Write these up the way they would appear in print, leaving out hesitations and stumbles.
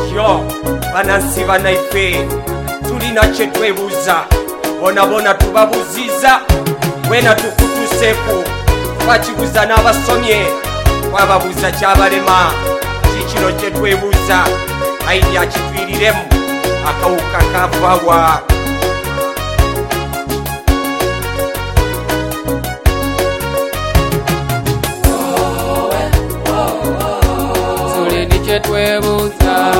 yo banansi banaife tulina kye twebuuza bona tubabuziza wena tukutuseeko twakibuuza n'abasomye twababuuza kyabalema kikino kye twebuuza aidi akitwiriremu akawuka kavawa tulini kye twebuuza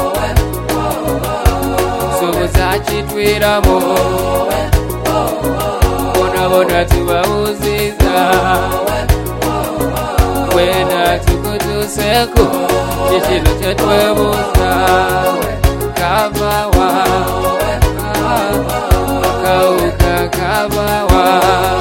sobuza kitwiramu bona tubabuuziza wena tukutuseeko kikino kye twebuuza kavawa akawuka kavawa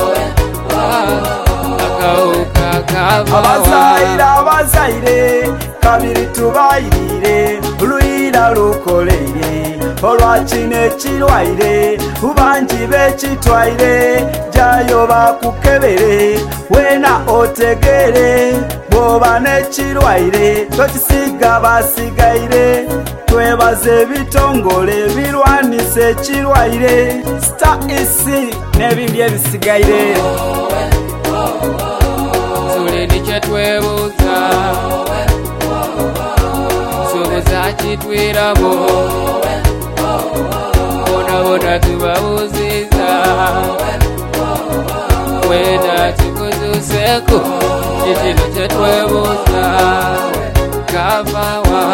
akawuka kavawa abazaire kabiri tubayirire luyira lukoleire olwakino ekirwaire bubangi bekitwaire jayo bakukebere wena otegere bwoba n'ekirwaire tokisiga basigaire twebaze ebitongole birwanisa ekirwaire star isi n'ebindi ebisigaire tulini kye twebuuza sobuza kitwiramu bona tubabuuziza wena tukutuseeko kikino kye twebuuza kavawa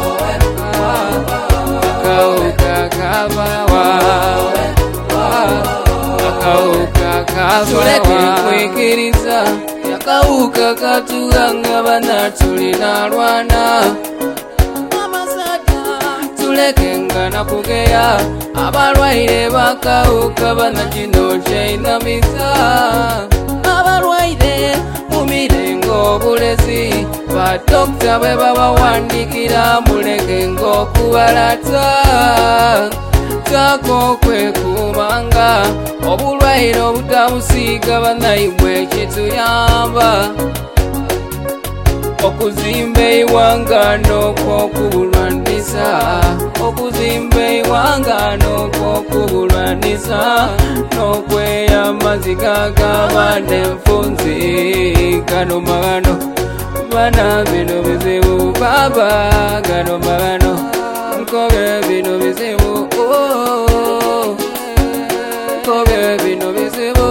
akawuka kavawa akawuka kavawa tuleke kwikiriza akawuka katuganga bana tulina lwana tulekenga nakugeya abalwaire bakawuka bana kino kyeinamiza abalwaire mu mirengo obulezi badokita bwe babawandikira mulekenga okubalata tako kwekumanga obulwaire obutabusiiga banaimwe kituyamba okuzimba eiwanga n'okwokubulwanisa okuzimba eiwanga n'okwokubulwanisa n'okweyamazi gagabana enfunzi gano magano bana bino bizibu baba gano magano nkoge bino bizibu nkoge bino bizibu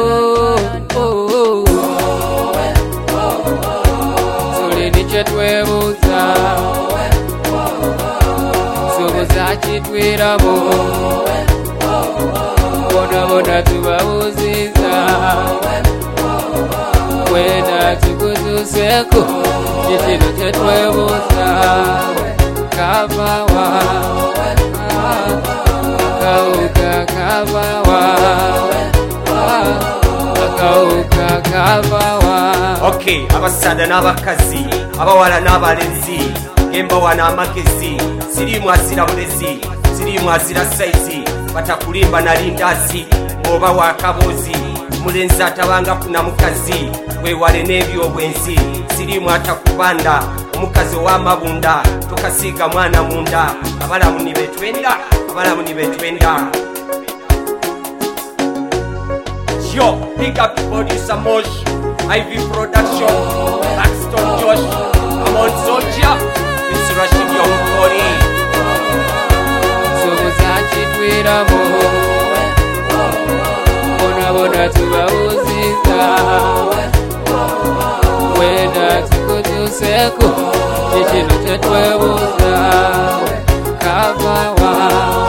kye twebuuza sobuza kitwiramu bona tubabuuziza wena tukutuseeko kikino kye twebuuza kavawa akawuka kavawa akawuka kavawa okay abasaadha n'abakazi abawala n'abalenzi gemba wana amagezi sirimu azira bulezi sirimu azira saizi batakulimba na lindazi oba wakabozi mulenzi atabanga kuna mukazi wewale n'ebyobwenzi sirimu atakubanda omukazi w'amabunda tukasiiga mwana munda abalamu ni betwenda yo big up producer Mosh Ivy Production Blackstone Josh Amon Soldier It's Rashid Young Kori sobuza kitwiramu bona tubabuuziza wena tukutuseeko kikino kye twebuuza kavawa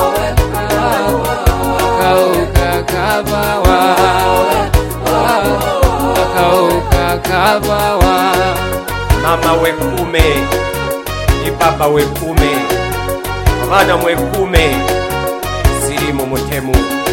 akawuka kavawa akawuka kavawa mama wekume ni baba wekume abana mwekume sirimu mutemu